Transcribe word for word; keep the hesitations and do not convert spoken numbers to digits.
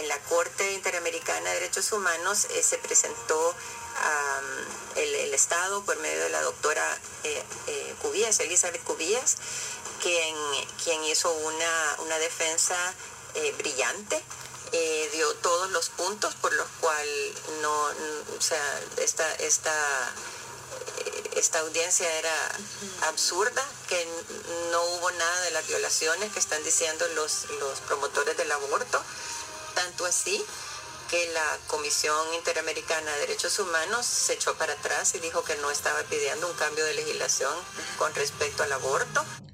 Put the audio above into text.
la Corte Interamericana de Derechos Humanos eh, se presentó um, el, el Estado por medio de la doctora eh, eh, Cubillas, Elizabeth Cubillas, quien, quien hizo una, una defensa eh, brillante. Eh, dio todos los puntos por los cuales no, no, o sea, esta, esta, esta audiencia era absurda, que no hubo nada de las violaciones que están diciendo los, los promotores del aborto, tanto así que la Comisión Interamericana de Derechos Humanos se echó para atrás y dijo que no estaba pidiendo un cambio de legislación con respecto al aborto.